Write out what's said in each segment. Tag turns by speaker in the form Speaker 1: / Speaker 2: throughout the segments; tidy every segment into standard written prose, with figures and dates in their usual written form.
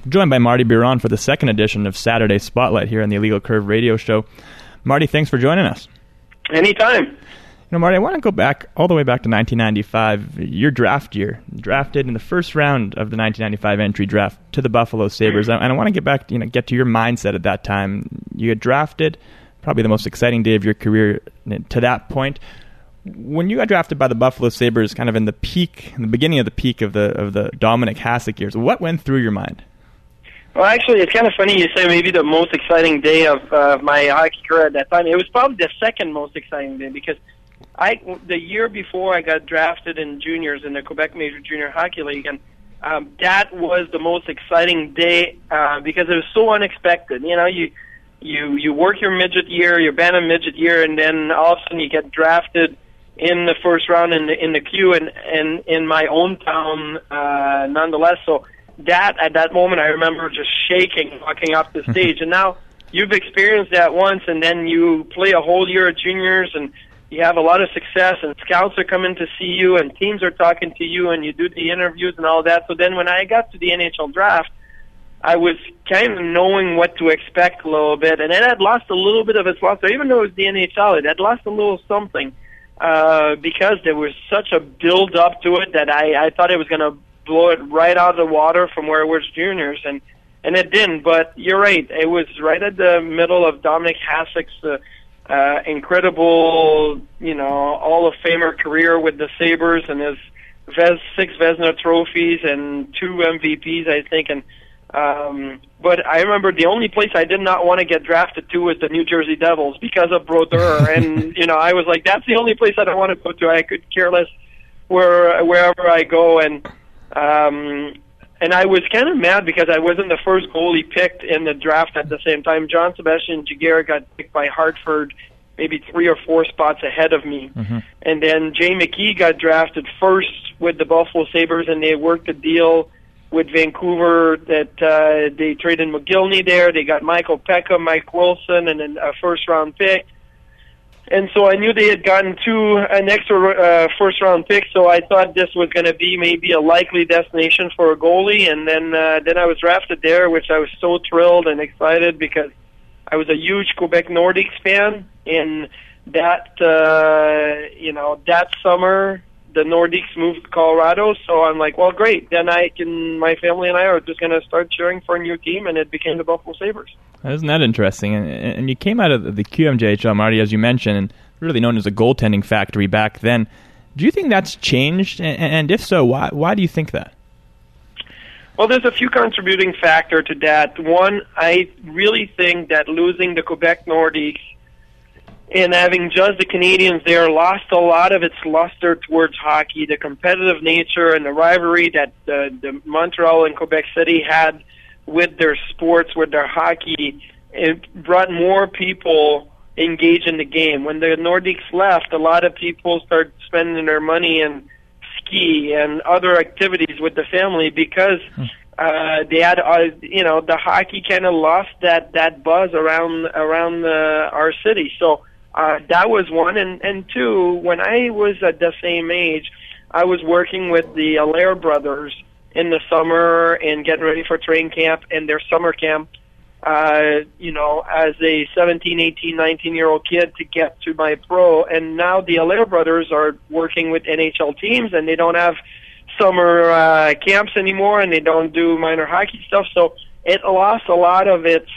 Speaker 1: Joined by Marty Biron for the second edition of Saturday Spotlight here on the Illegal Curve radio show. Marty, thanks for joining us.
Speaker 2: Anytime.
Speaker 1: Marty, I want to go back all the way back to 1995, your draft year. Drafted in the first round of the 1995 entry draft to the Buffalo Sabres. And I want to get back, get to your mindset at that time. You had drafted, probably the most exciting day of your career to that point. When you got drafted by the Buffalo Sabres, kind of in the beginning of the peak of the Dominic Hasek years, what went through your mind?
Speaker 2: Well, actually, it's kind of funny you say maybe the most exciting day of my hockey career at that time. It was probably the second most exciting day because the year before I got drafted in juniors in the Quebec Major Junior Hockey League, and that was the most exciting day because it was so unexpected. You work your midget year, your bantam midget year, and then all of a sudden you get drafted in the first round in the queue and in my hometown, nonetheless. So that at that moment I remember just shaking walking up the stage. And now you've experienced that once, and then you play a whole year of juniors and you have a lot of success, and scouts are coming to see you, and teams are talking to you, and you do the interviews and all that. So then when I got to the NHL draft, I was kind of knowing what to expect a little bit, and it had lost a little bit of its luster. Even though it was the NHL, it had lost a little something because there was such a build-up to it that I thought it was going to blow it right out of the water from where it was juniors, and it didn't. But you're right, it was right at the middle of Dominic Hasek's incredible, Hall of Famer career with the Sabres and his 6 Vezina trophies and 2 MVPs, I think. And but I remember the only place I did not want to get drafted to was the New Jersey Devils because of Brodeur. And I was like, that's the only place I don't want to go to. I could care less wherever I go. And I was kind of mad because I wasn't the first goalie picked in the draft at the same time. John Sebastian Giguère got picked by Hartford maybe 3 or 4 spots ahead of me. Mm-hmm. And then Jay McKee got drafted first with the Buffalo Sabres, and they worked a deal with Vancouver that they traded McGillney there. They got Michael Pekka, Mike Wilson, and then a first-round pick. And so I knew they had gotten an extra first-round pick, so I thought this was going to be maybe a likely destination for a goalie. And then I was drafted there, which I was so thrilled and excited because I was a huge Quebec Nordiques fan. And that that summer, the Nordiques moved to Colorado, so I'm like, well, great. Then my family and I are just going to start cheering for a new team, and it became the Buffalo Sabres.
Speaker 1: Isn't that interesting? And you came out of the QMJHL, Marty, as you mentioned, and really known as a goaltending factory back then. Do you think that's changed? And if so, why do you think that?
Speaker 2: Well, there's a few contributing factors to that. One, I really think that losing the Quebec Nordiques and having just the Canadians there lost a lot of its luster towards hockey, the competitive nature and the rivalry that the Montreal and Quebec City had with their sports, with their hockey. It brought more people engaged in the game. When the Nordiques left, a lot of people started spending their money in ski and other activities with the family because they had, the hockey kind of lost that buzz around our city. So that was one. And two, when I was at the same age, I was working with the Allaire brothers in the summer and getting ready for training camp and their summer camp, as a 17, 18, 19-year-old kid to get to my pro. And now the Allaire brothers are working with NHL teams, and they don't have summer camps anymore, and they don't do minor hockey stuff. So it lost a lot of its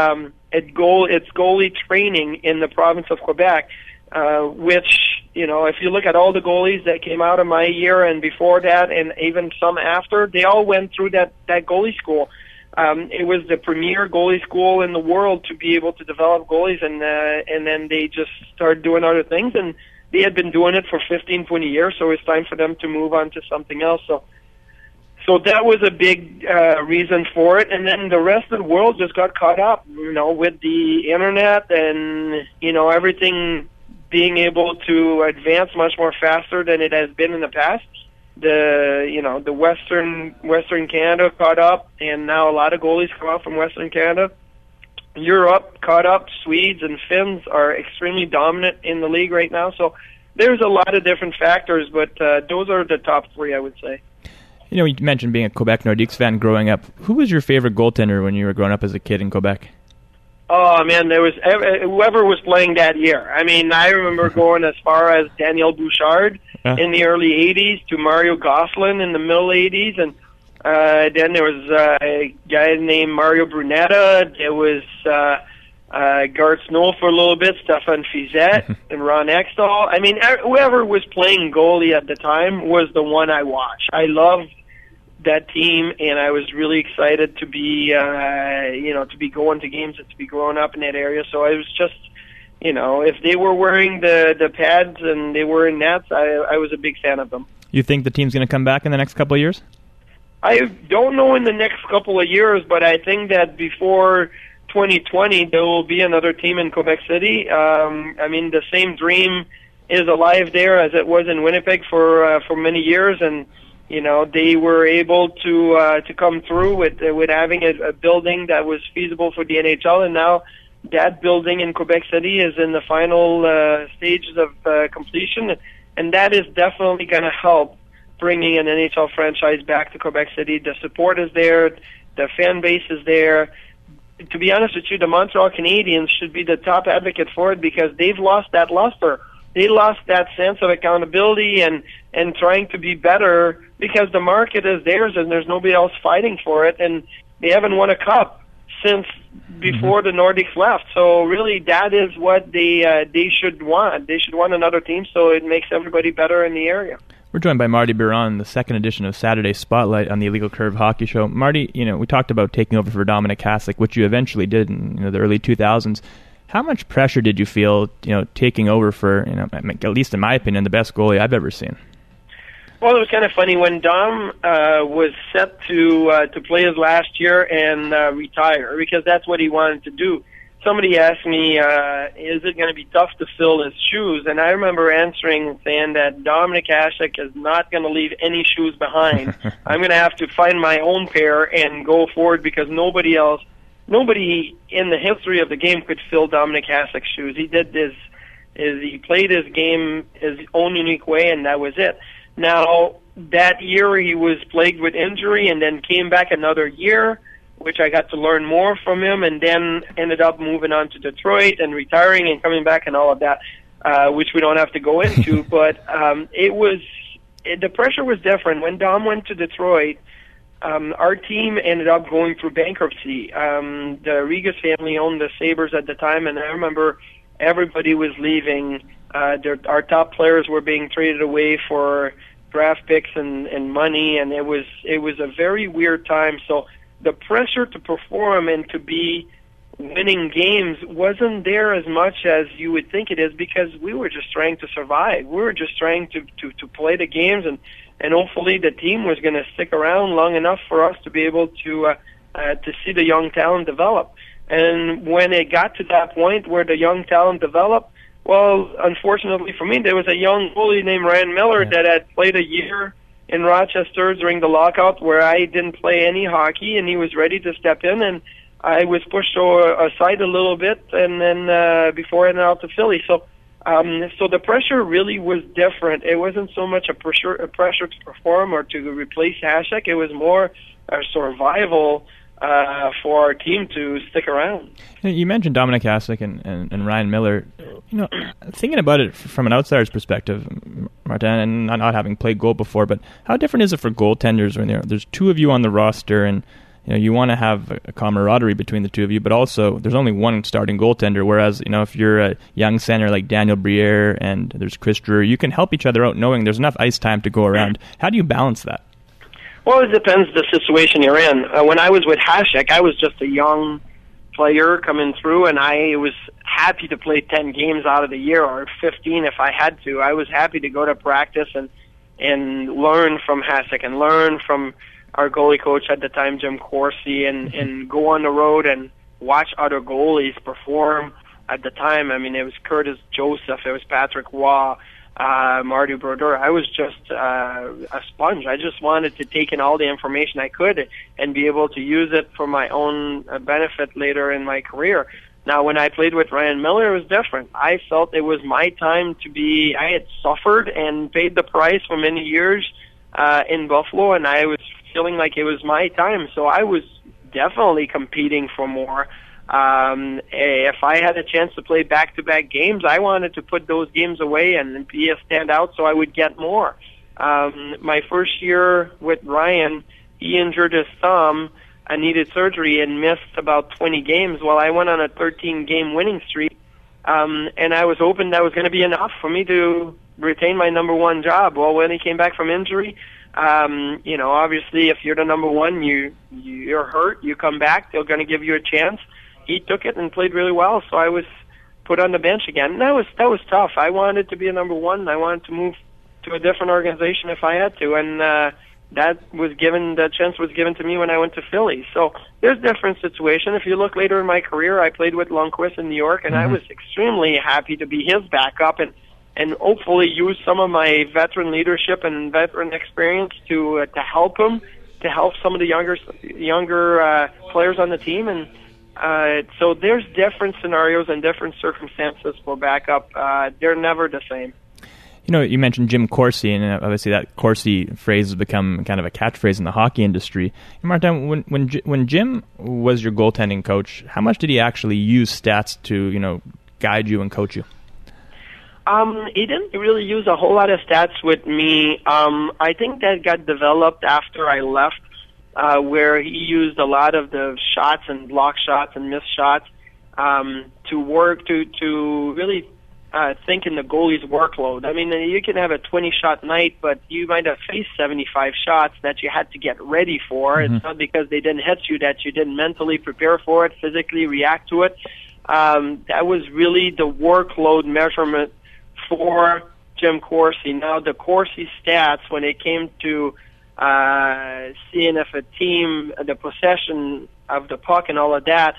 Speaker 2: goalie training in the province of Quebec, which, if you look at all the goalies that came out of my year and before that and even some after, they all went through that goalie school. It was the premier goalie school in the world to be able to develop goalies, and then they just started doing other things, and they had been doing it for 15, 20 years, so it's time for them to move on to something else. So that was a big reason for it, and then the rest of the world just got caught up, with the internet and, everything being able to advance much more faster than it has been in the past. The Western Canada caught up, and now a lot of goalies come out from Western Canada. Europe caught up. Swedes and Finns are extremely dominant in the league right now. So there's a lot of different factors, but those are the top 3, I would say.
Speaker 1: You know, you mentioned being a Quebec Nordiques fan growing up. Who was your favorite goaltender when you were growing up as a kid in Quebec?
Speaker 2: Oh man, there was whoever was playing that year. I mean, I remember going as far as Daniel Bouchard in the early '80s to Mario Gosselin in the middle '80s, and then there was a guy named Mario Brunetta. There was Gart Snow for a little bit, Stefan Fizette, and Ron Extall. I mean, whoever was playing goalie at the time was the one I watched. I loved that team, and I was really excited to be, to be going to games and to be growing up in that area. So I was just, if they were wearing the pads and they were in nets, I was a big fan of them.
Speaker 1: You think the team's going to come back in the next couple of years?
Speaker 2: I don't know in the next couple of years, but I think that before 2020, there will be another team in Quebec City. I mean, the same dream is alive there as it was in Winnipeg for many years, and they were able to come through with having a building that was feasible for the NHL, and now that building in Quebec City is in the final stages of completion, and that is definitely going to help bringing an NHL franchise back to Quebec City. The support is there, the fan base is there. To be honest with you, the Montreal Canadiens should be the top advocate for it because they've lost that luster. They lost that sense of accountability and trying to be better because the market is theirs and there's nobody else fighting for it, and they haven't won a cup since before the Nordics left. So really, that is what they should want. They should want another team so it makes everybody better in the area.
Speaker 1: We're joined by Marty Biron, the second edition of Saturday Spotlight on the Illegal Curve Hockey Show. Marty, we talked about taking over for Dominik Hasek, which you eventually did in the early 2000s. How much pressure did you feel, taking over for, at least in my opinion, the best goalie I've ever seen?
Speaker 2: Well, it was kind of funny when Dom was set to play his last year and retire because that's what he wanted to do. Somebody asked me, is it going to be tough to fill his shoes? And I remember answering and saying that Dominik Hasek is not going to leave any shoes behind. I'm going to have to find my own pair and go forward because nobody in the history of the game could fill Dominik Hasek's shoes. He did he played his game his own unique way, and that was it. Now, that year he was plagued with injury and then came back another year, which I got to learn more from him, and then ended up moving on to Detroit and retiring and coming back and all of that, which we don't have to go into. But the pressure was different. When Dom went to Detroit, our team ended up going through bankruptcy. The Regas family owned the Sabres at the time, and I remember everybody was leaving. Our top players were being traded away for draft picks and money, and it was a very weird time. So the pressure to perform and to be winning games wasn't there as much as you would think it is because we were just trying to survive. We were just trying to play the games, and hopefully the team was going to stick around long enough for us to be able to see the young talent develop. And when it got to that point where the young talent developed, well, unfortunately for me, there was a young goalie named Ryan Miller that had played a year in Rochester during the lockout where I didn't play any hockey, and he was ready to step in, and I was pushed aside a little bit, and then before heading out to Philly. So the pressure really was different. It wasn't so much a pressure to perform or to replace Hasek. It was more a survival for our team to stick around.
Speaker 1: You mentioned Dominik Hasek and Ryan Miller. Thinking about it from an outsider's perspective, Martin, and not having played goal before, but how different is it for goaltenders when there's two of you on the roster and you want to have a camaraderie between the two of you, but also there's only one starting goaltender, whereas if you're a young center like Daniel Briere and there's Chris Drury, you can help each other out knowing there's enough ice time to go around. How do you balance that?
Speaker 2: Well, it depends the situation you're in. When I was with Hasek, I was just a young player coming through, and I was happy to play 10 games out of the year or 15 if I had to. I was happy to go to practice and learn from Hasek and learn from our goalie coach at the time, Jim Corsi, and go on the road and watch other goalies perform at the time. I mean, it was Curtis Joseph, it was Patrick Waugh, Marty Brodeur. I was just a sponge. I just wanted to take in all the information I could and be able to use it for my own benefit later in my career. Now, when I played with Ryan Miller, it was different. I felt it was my time to be. I had suffered and paid the price for many years in Buffalo, and I was feeling like it was my time. So I was definitely competing for more. If I had a chance to play back-to-back games, I wanted to put those games away and be a standout so I would get more. My first year with Ryan, he injured his thumb and needed surgery and missed about 20 games while I went on a 13-game winning streak. And I was hoping that was going to be enough for me to retain my number one job. Well, when he came back from injury, obviously if you're the number one, you're hurt, you come back, they're going to give you a chance. He took it and played really well, so I was put on the bench again. And that was tough. I wanted to be a number one. I wanted to move to a different organization if I had to, and that chance was given to me when I went to Philly. So there's different situation. If you look later in my career, I played with Lundqvist in New York, and I was extremely happy to be his backup and hopefully use some of my veteran leadership and veteran experience to help him, to help some of the younger players on the team. And so there's different scenarios and different circumstances for backup. They're never the same.
Speaker 1: You mentioned Jim Corsi, and obviously that Corsi phrase has become kind of a catchphrase in the hockey industry. And Martin, when Jim was your goaltending coach, how much did he actually use stats to guide you and coach you?
Speaker 2: He didn't really use a whole lot of stats with me. I think that got developed after I left, where he used a lot of the shots and block shots and missed shots to work to really think in the goalie's workload. I mean, you can have a 20-shot night, but you might have faced 75 shots that you had to get ready for. Mm-hmm. It's not because they didn't hit you that you didn't mentally prepare for it, physically react to it. That was really the workload measurement for Jim Corsi. Now, the Corsi stats, when it came to seeing if a team, the possession of the puck and all of that,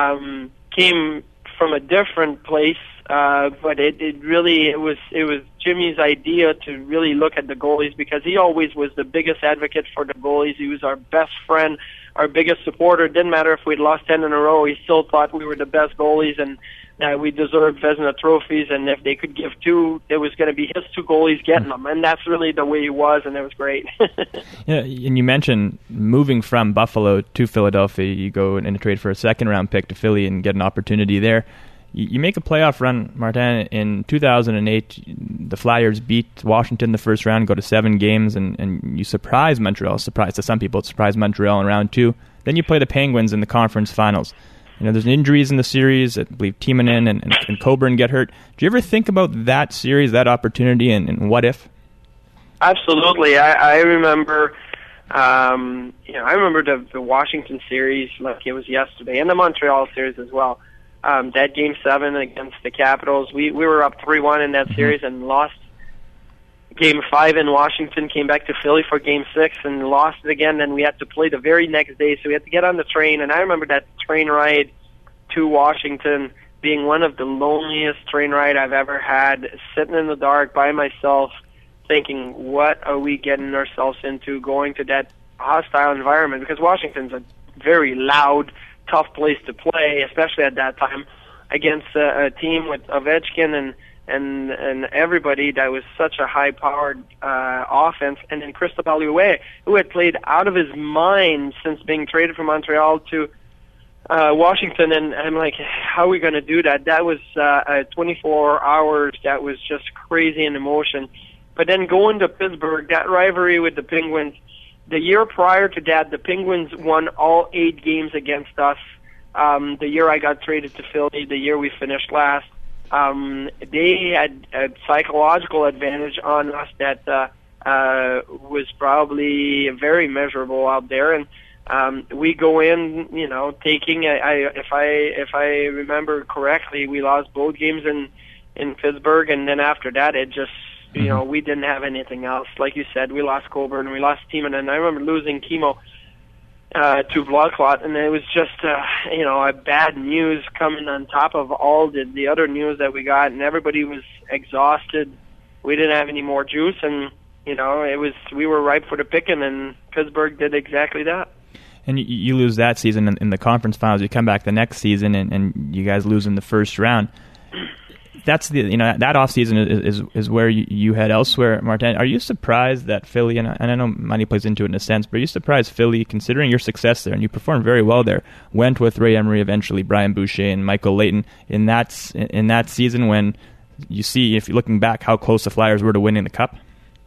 Speaker 2: came from a different place. But it was Jimmy's idea to really look at the goalies, because he always was the biggest advocate for the goalies. He was our best friend, our biggest supporter. It didn't matter if we'd lost 10 in a row. He still thought we were the best goalies and that we deserved Vezina trophies. And if they could give two, it was going to be his two goalies getting them. And that's really the way he was, and it was great.
Speaker 1: Yeah, and you mentioned moving from Buffalo to Philadelphia. You go and trade for a second-round pick to Philly and get an opportunity there. You make a playoff run, Martin. In 2008, the Flyers beat Washington the first round, go to 7 games, and you surprise Montreal. Surprise to some people, surprise Montreal in round 2. Then you play the Penguins in the conference finals. There's injuries in the series. I believe Timonen and Coburn get hurt. Do you ever think about that series, that opportunity, and what if?
Speaker 2: Absolutely. I remember I remember the Washington series like it was yesterday, and the Montreal series as well. That Game 7 against the Capitals, we were up 3-1 in that series and lost Game 5 in Washington, came back to Philly for Game 6 and lost it again. Then we had to play the very next day, so we had to get on the train. And I remember that train ride to Washington being one of the loneliest train ride I've ever had, sitting in the dark by myself, thinking, what are we getting ourselves into going to that hostile environment? Because Washington's a very loud, tough place to play, especially at that time, against a team with Ovechkin and everybody that was such a high-powered offense, and then Cristobal Huet, who had played out of his mind since being traded from Montreal to Washington, and I'm like, how are we going to do that? That was 24 hours that was just crazy in emotion. But then going to Pittsburgh, that rivalry with the Penguins, the year prior to that, the Penguins won all 8 games against us. The year I got traded to Philly, the year we finished last, they had a psychological advantage on us that was probably very measurable out there. And we go in, taking. If I remember correctly, we lost both games in Pittsburgh, and then after that, it just. We didn't have anything else. Like you said, we lost Coburn, we lost Timonen, and I remember losing Chemo to blood clot, and it was just, a bad news coming on top of all the other news that we got, and everybody was exhausted. We didn't have any more juice, and, we were ripe for the picking, and Pittsburgh did exactly that.
Speaker 1: And you lose that season in the conference finals. You come back the next season, and you guys lose in the first round. that's that off season is where you head elsewhere, Martin. Are you surprised that Philly, and I know money plays into it in a sense, but are you surprised Philly, considering your success there and you performed very well there, went with Ray Emery, eventually Brian Boucher and Michael Leighton in that season when you see, if you're looking back, how close the Flyers were to winning the Cup?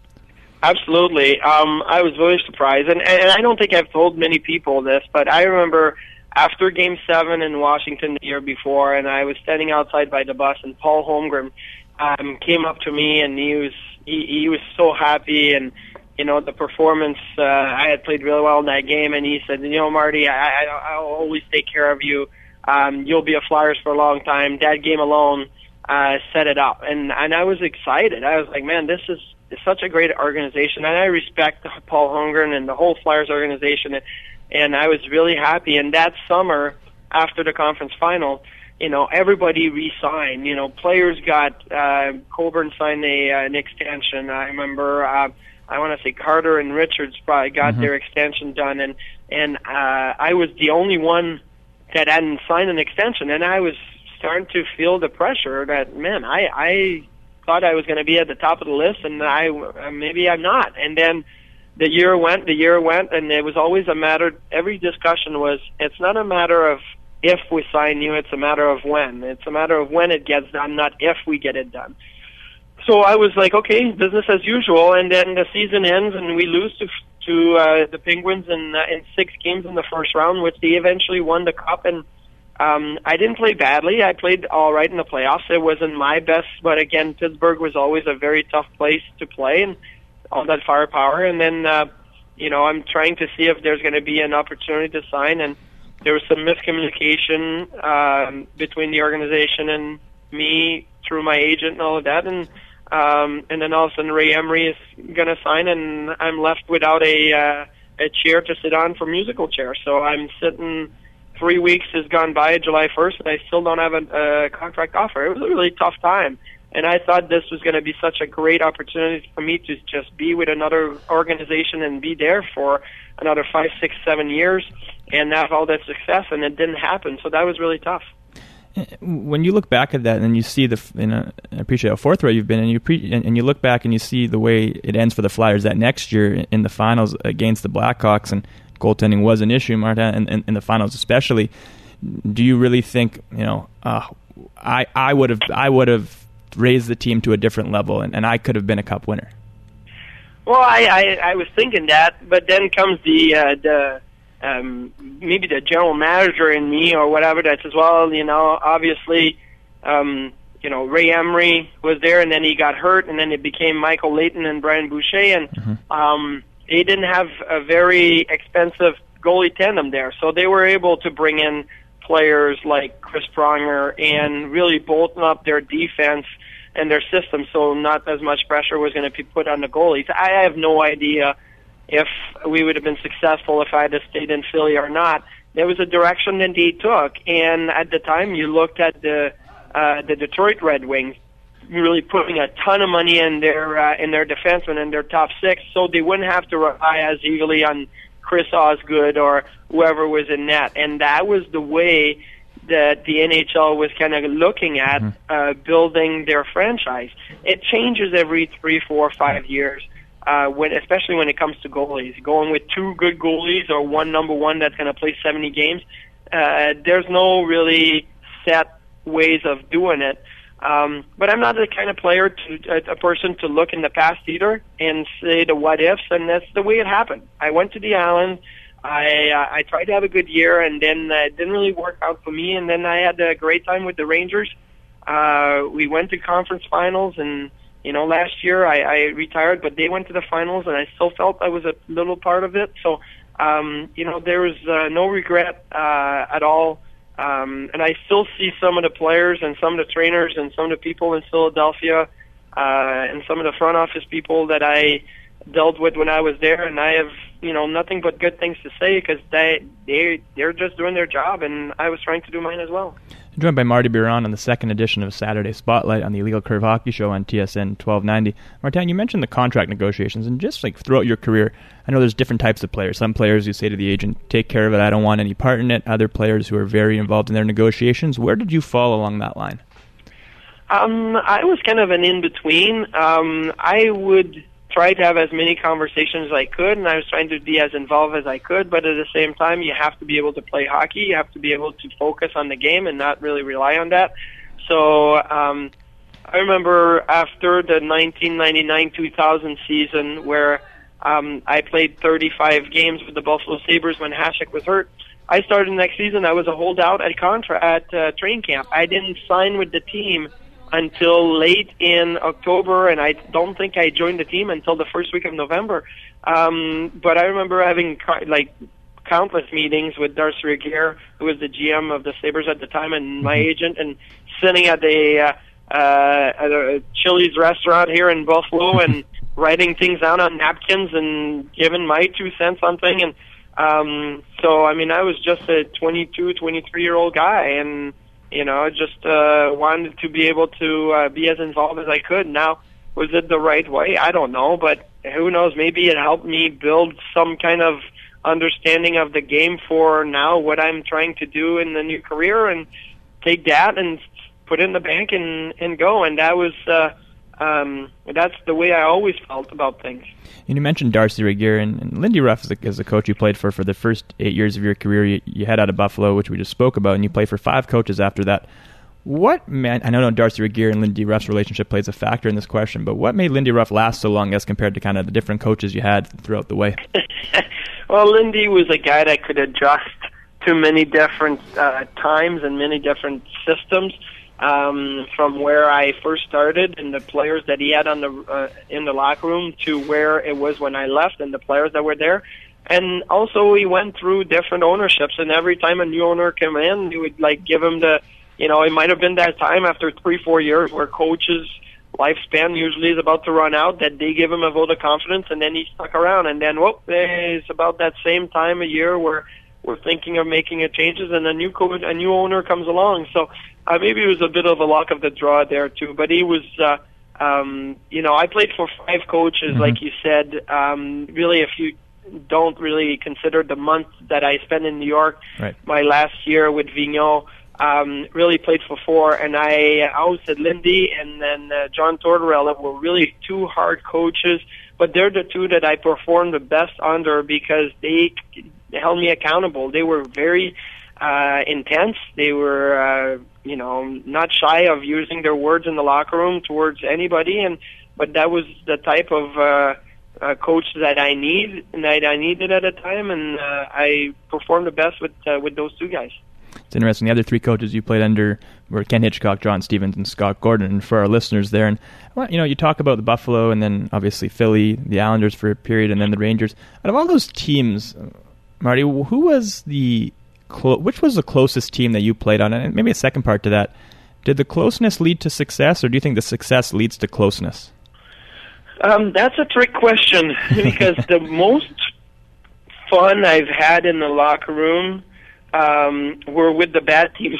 Speaker 2: Absolutely. I was very surprised, and I don't think I've told many people this, but I remember after Game 7 in Washington the year before, and I was standing outside by the bus, and Paul Holmgren came up to me, and he was so happy, and the performance, I had played really well in that game, and he said, Marty, I'll always take care of you. You'll be a Flyers for a long time. That game alone set it up, and I was excited. I was like, man, this is such a great organization, and I respect Paul Holmgren and the whole Flyers organization, and I was really happy. And that summer, after the conference final, everybody re-signed. Players got Coburn signed an extension. I remember, I want to say Carter and Richards probably got their extension done, and I was the only one that hadn't signed an extension, and I was starting to feel the pressure that, man, I thought I was going to be at the top of the list, and maybe I'm not. And then the year went, and it was always a matter, every discussion was, it's not a matter of if we sign you, it's a matter of when. It's a matter of when it gets done, not if we get it done. So I was like, okay, business as usual, and then the season ends, and we lose to the Penguins in 6 games in the first round, which they eventually won the Cup, and I didn't play badly. I played all right in the playoffs. It wasn't my best, but again, Pittsburgh was always a very tough place to play, and all that firepower. And then, I'm trying to see if there's going to be an opportunity to sign, and there was some miscommunication between the organization and me through my agent and all of that. And then all of a sudden, Ray Emery is going to sign, and I'm left without a chair to sit on for musical chair. So I'm sitting. 3 weeks has gone by, July 1st, and I still don't have a contract offer. It was a really tough time, and I thought this was going to be such a great opportunity for me to just be with another organization and be there for another 5, 6, 7 years and have all that success, and it didn't happen, so that was really tough.
Speaker 1: When you look back at that and you see I appreciate how forthright you've been, and you look back and you see the way it ends for the Flyers that next year in the finals against the Blackhawks, and goaltending was an issue, Martin, and in the finals especially. Do you really think I would have raised the team to a different level, and I could have been a Cup winner?
Speaker 2: Well, I was thinking that, but then comes the maybe the general manager in me or whatever that says, well, obviously, Ray Emery was there, and then he got hurt, and then it became Michael Leighton and Brian Boucher, and they didn't have a very expensive goalie tandem there, so they were able to bring in players like Chris Pronger and really bolten up their defense and their system, so not as much pressure was going to be put on the goalies. I have no idea if we would have been successful if I had stayed in Philly or not. There was a direction that they took, and at the time you looked at the Detroit Red Wings really putting a ton of money in their defensemen and their top 6, so they wouldn't have to rely as eagerly on Chris Osgood or whoever was in net. And that was the way that the NHL was kind of looking at building their franchise. It changes every 3, 4, 5 years, especially when it comes to goalies. Going with 2 good goalies or one number 1 that's going to play 70 games, there's no really set ways of doing it. But I'm not the kind of player a person to look in the past either and say the what ifs, and that's the way it happened. I went to the island. I tried to have a good year, and then it didn't really work out for me. And then I had a great time with the Rangers. We went to conference finals, and last year I retired, but they went to the finals, and I still felt I was a little part of it. So there was no regret at all. And I still see some of the players and some of the trainers and some of the people in Philadelphia and some of the front office people that I dealt with when I was there, and I have nothing but good things to say because they're just doing their job, and I was trying to do mine as well.
Speaker 1: I'm joined by Marty Biron on the second edition of Saturday Spotlight on the Illegal Curve Hockey Show on TSN 1290. Martin, you mentioned the contract negotiations, and just like throughout your career, I know there's different types of players. Some players you say to the agent, take care of it, I don't want any part in it. Other players who are very involved in their negotiations. Where did you fall along that line?
Speaker 2: I was kind of an in-between. I would try to have as many conversations as I could, and I was trying to be as involved as I could, but at the same time, you have to be able to play hockey. You have to be able to focus on the game and not really rely on that. So I remember after the 1999-2000 season where I played 35 games with the Buffalo Sabres when Hasek was hurt, I started next season. I was a holdout at training camp. I didn't sign with the team until late in October, and I don't think I joined the team until the first week of November. But I remember having countless meetings with Darcy Regier, who was the GM of the Sabres at the time, and my agent, and sitting at a Chili's restaurant here in Buffalo and writing things down on napkins and giving my 2 cents on thing. And so, I mean, I was just a 22, 23-year-old guy, and just wanted to be able to be as involved as I could. Now, was it the right way? I don't know, but who knows? Maybe it helped me build some kind of understanding of the game for now, what I'm trying to do in the new career, and take that and put it in the bank and go. And that was that's the way I always felt about things.
Speaker 1: And you mentioned Darcy Regier, and Lindy Ruff is a coach you played for the first 8 years of your career. You had out of Buffalo, which we just spoke about, and you played for 5 coaches after that. I know Darcy Regier and Lindy Ruff's relationship plays a factor in this question, but what made Lindy Ruff last so long as compared to kind of the different coaches you had throughout the way?
Speaker 2: Well, Lindy was a guy that could adjust to many different times and many different systems. From where I first started and the players that he had on the in the locker room to where it was when I left and the players that were there. And also he went through different ownerships, and every time a new owner came in, he would give him it might have been that time after 3-4 years where coaches' lifespan usually is about to run out, that they give him a vote of confidence, and then he stuck around. And then, it's about that same time of year where we're thinking of making changes, and a new owner comes along. So maybe it was a bit of a luck of the draw there too. But he was, I played for 5 coaches, like you said. Really, if you don't really consider the month that I spent in New York, right, my last year with Vigneault, really played for 4. And I always said Lindy and then John Tortorella were really 2 hard coaches, but they're the 2 that I performed the best under because they held me accountable. They were very intense. They were, not shy of using their words in the locker room towards anybody. But that was the type of coach that I needed at the time, and I performed the best with those 2 guys.
Speaker 1: It's interesting. The other 3 coaches you played under were Ken Hitchcock, John Stevens, and Scott Gordon. And for our listeners there, and you talk about the Buffalo, and then obviously Philly, the Islanders for a period, and then the Rangers. Out of all those teams, Marty, which was the closest team that you played on? And maybe a second part to that, did the closeness lead to success, or do you think the success leads to closeness?
Speaker 2: That's a trick question because the most fun I've had in the locker room were with the bad teams.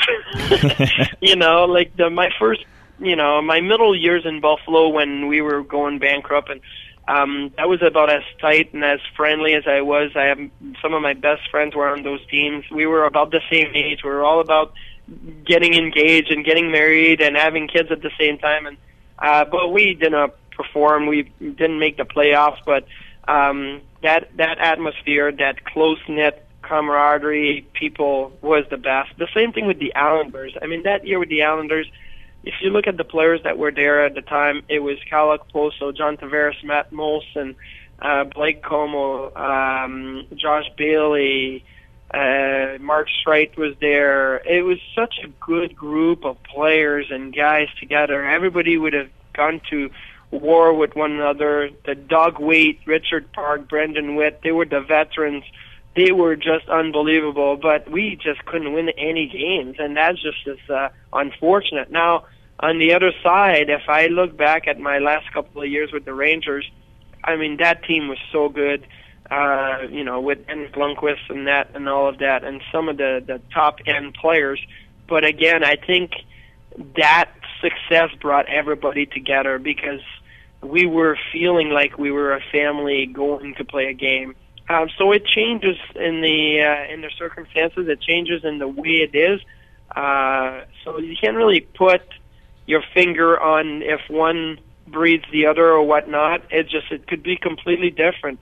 Speaker 2: My first, my middle years in Buffalo when we were going bankrupt, and I was about as tight and as friendly as I was. I have some of my best friends were on those teams. We were about the same age. We were all about getting engaged and getting married and having kids at the same time. And but we didn't perform. We didn't make the playoffs. But that atmosphere, that close knit camaraderie, people was the best. The same thing with the Islanders. I mean, that year with the Islanders, if you look at the players that were there at the time, it was Cal Okposo, John Tavares, Matt Molson, Blake Como, Josh Bailey, Mark Streit was there. It was such a good group of players and guys together. Everybody would have gone to war with one another. The Doug Waite, Richard Park, Brendan Witt, they were the veterans. They were just unbelievable, but we just couldn't win any games, and that's just unfortunate. Now, on the other side, if I look back at my last couple of years with the Rangers, I mean, that team was so good, with Henrik Lundqvist and that and all of that, and some of the top-end players. But again, I think that success brought everybody together because we were feeling like we were a family going to play a game. So it changes in the circumstances. It changes in the way it is. So you can't really put your finger on if one breeds the other or whatnot. It could be completely different.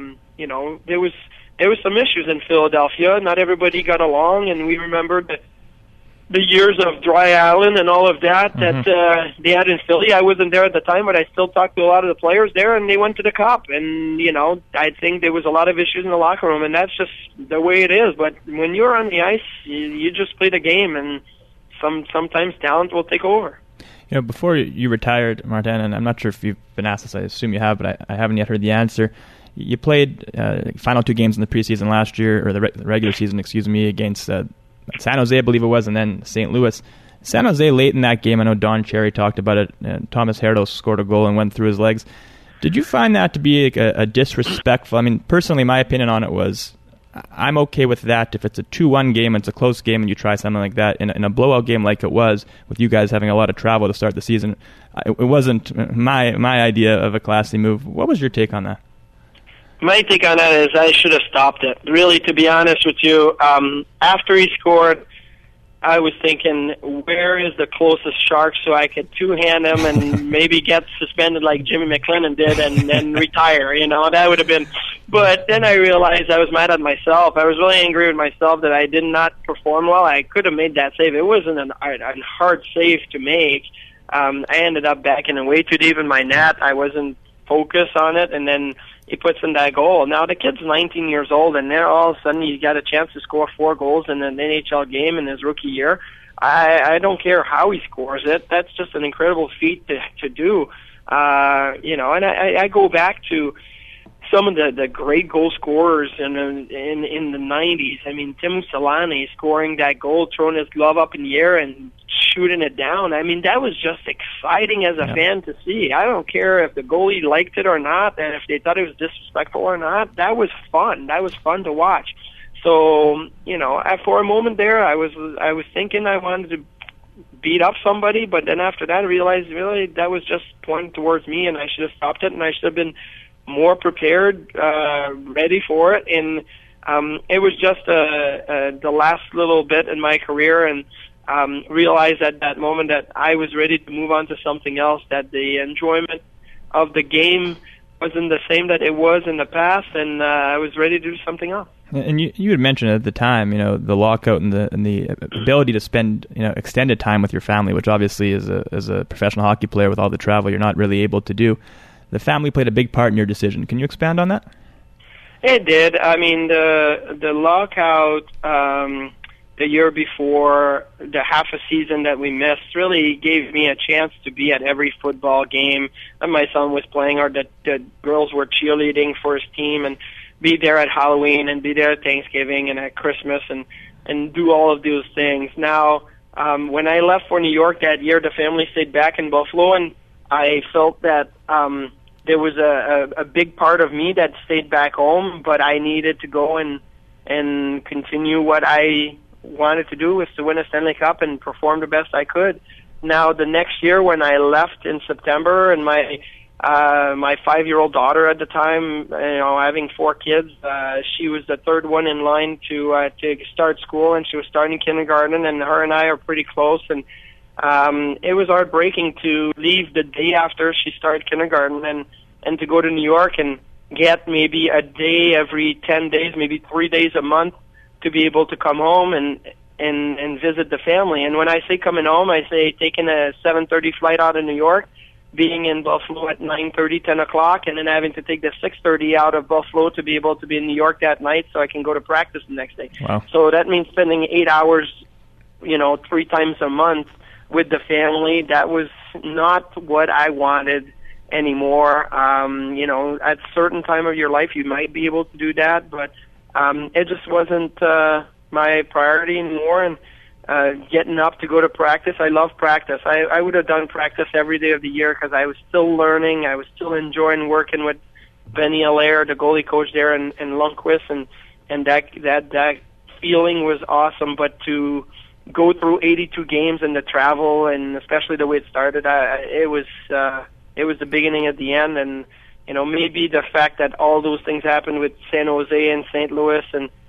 Speaker 2: There was some issues in Philadelphia. Not everybody got along, and we remembered the years of Dry Island and all of that they had in Philly. I wasn't there at the time, but I still talked to a lot of the players there, and they went to the Cup. And, I think there was a lot of issues in the locker room, and that's just the way it is. But when you're on the ice, you just play the game, and sometimes talent will take over.
Speaker 1: Before you retired, Martin, and I'm not sure if you've been asked this, I assume you have, but I haven't yet heard the answer. You played final 2 games in the preseason last year, or the regular season, against San Jose, I believe it was, and then St. Louis. San Jose, late in that game, I know Don Cherry talked about it, Thomas Hertl scored a goal and went through his legs. Did you find that to be a disrespectful? I mean, personally, my opinion on it was, I'm okay with that if it's a 2-1 game and it's a close game and you try something like that. In a blowout game like it was, with you guys having a lot of travel to start the season, it wasn't my idea of a classy move. What was your take on that?
Speaker 2: My take on that is I should have stopped it. Really, to be honest with you, after he scored, I was thinking, where is the closest shark so I could two-hand him and maybe get suspended like Jimmy McLennan did and then retire, that would have been. But then I realized I was mad at myself. I was really angry with myself that I did not perform well. I could have made that save. It wasn't a hard save to make. I ended up backing away too deep in my net. I wasn't focused on it, and then he puts in that goal. Now, the kid's 19 years old, and then all of a sudden he got a chance to score 4 goals in an NHL game in his rookie year. I don't care how he scores it. That's just an incredible feat to do. And I go back to some of the great goal scorers in the 90s. I mean, Tim Solani scoring that goal, throwing his glove up in the air and shooting it down. I mean, that was just exciting as a fan to see. I don't care if the goalie liked it or not, and if they thought it was disrespectful or not. That was fun. That was fun to watch. So, for a moment there, I was thinking I wanted to beat up somebody, but then after that, I realized really that was just pointing towards me, and I should have stopped it, and I should have been more prepared, ready for it. And it was just the last little bit in my career, and realized at that moment that I was ready to move on to something else, that the enjoyment of the game wasn't the same that it was in the past, and I was ready to do something else.
Speaker 1: And you had mentioned at the time, the lockout and the ability to spend extended time with your family, which obviously as a professional hockey player with all the travel, you're not really able to do. The family played a big part in your decision. Can you expand on that?
Speaker 2: It did. I mean, the lockout the year before, the half a season that we missed, really gave me a chance to be at every football game that my son was playing, or that the girls were cheerleading for his team, and be there at Halloween and be there at Thanksgiving and at Christmas and do all of those things. Now, when I left for New York that year, the family stayed back in Buffalo, and I felt that there was a big part of me that stayed back home, but I needed to go and continue what I wanted to do, was to win a Stanley Cup and perform the best I could. Now, the next year when I left in September, and my 5-year-old daughter at the time, having 4 kids, she was the third one in line to start school, and she was starting kindergarten, and her and I are pretty close, and it was heartbreaking to leave the day after she started kindergarten and to go to New York and get maybe a day every 10 days, maybe 3 days a month, to be able to come home and visit the family. And when I say coming home, I say taking a 7:30 flight out of New York, being in Buffalo at 9:30, 10 o'clock, and then having to take the 6:30 out of Buffalo to be able to be in New York that night so I can go to practice the next day.
Speaker 1: Wow.
Speaker 2: So that means spending 8 hours, 3 times a month with the family. That was not what I wanted anymore. At a certain time of your life, you might be able to do that, but it just wasn't my priority anymore. And getting up to go to practice, I love practice. I would have done practice every day of the year because I was still learning. I was still enjoying working with Benny Allaire, the goalie coach there, and Lundqvist, and that feeling was awesome. But to go through 82 games and the travel, and especially the way it started, it was the beginning at the end. And maybe the fact that all those things happened with San Jose and St. Louis and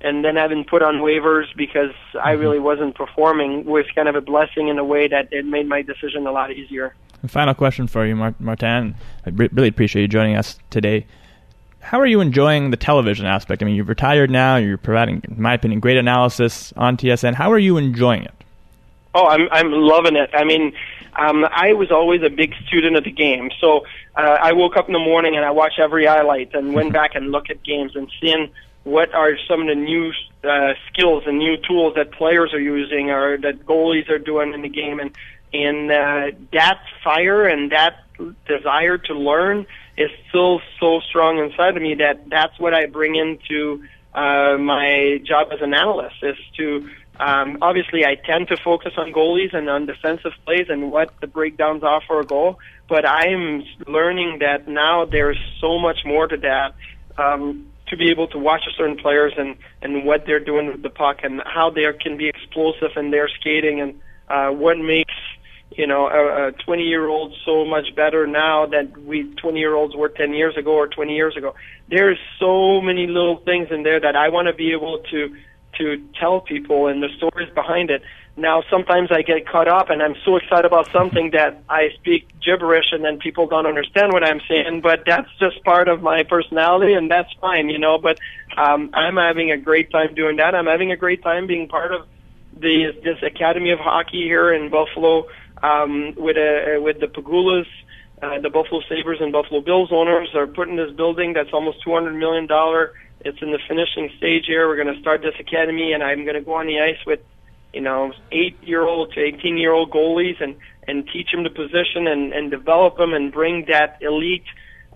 Speaker 2: and then having put on waivers because I really wasn't performing was kind of a blessing in a way that it made my decision a lot easier.
Speaker 1: And final question for you, Martin. I really appreciate you joining us today. How are you enjoying the television aspect? I mean, you've retired now. You're providing, in my opinion, great analysis on TSN. How are you enjoying it?
Speaker 2: Oh, I'm loving it. I mean, I was always a big student of the game. So I woke up in the morning and I watched every highlight and went back and looked at games and seeing what are some of the new skills and new tools that players are using or that goalies are doing in the game. And that fire and that desire to learn is still so strong inside of me that that's what I bring into my job as an analyst, is to obviously I tend to focus on goalies and on defensive plays and what the breakdowns are for a goal, but I'm learning that now there's so much more to that, to be able to watch certain players and what they're doing with the puck and how they can be explosive in their skating and what makes a 20-year-old so much better now than we 20-year-olds were 10 years ago or 20 years ago. There's so many little things in there that I want to be able to tell people and the stories behind it. Now, sometimes I get caught up and I'm so excited about something that I speak gibberish and then people don't understand what I'm saying, but that's just part of my personality and that's fine, But I'm having a great time doing that. I'm having a great time being part of this Academy of Hockey here in Buffalo, with the Pagulas, the Buffalo Sabres and Buffalo Bills owners are putting this building that's almost $200 million. It's in the finishing stage here. We're going to start this academy, and I'm going to go on the ice with, 8-year-old to 18-year-old goalies and teach them the position and develop them and bring that elite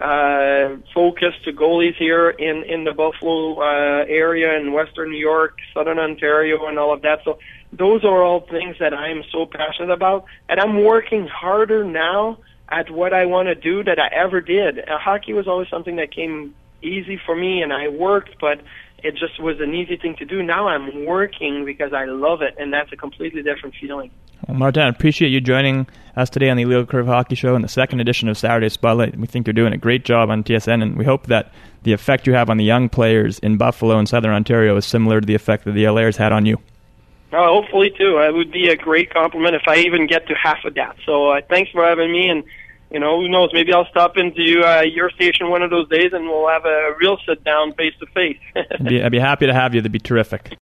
Speaker 2: focus to goalies here in the Buffalo area in Western New York, Southern Ontario, and all of that. So those are all things that I'm so passionate about, and I'm working harder now at what I want to do than I ever did. Hockey was always something that came easy for me, and I worked, but it just was an easy thing to do. Now I'm working because I love it, and that's a completely different feeling.
Speaker 1: Well, Martin, I appreciate you joining us today on the Illegal Curve Hockey Show in the second edition of Saturday Spotlight. We think you're doing a great job on TSN, and we hope that the effect you have on the young players in Buffalo and Southern Ontario is similar to the effect that the LAers had on you.
Speaker 2: Hopefully, too. It would be a great compliment if I even get to half of that. So thanks for having me, and who knows, maybe I'll stop into your station one of those days and we'll have a real sit-down face-to-face.
Speaker 1: I'd be happy to have you. That'd be terrific.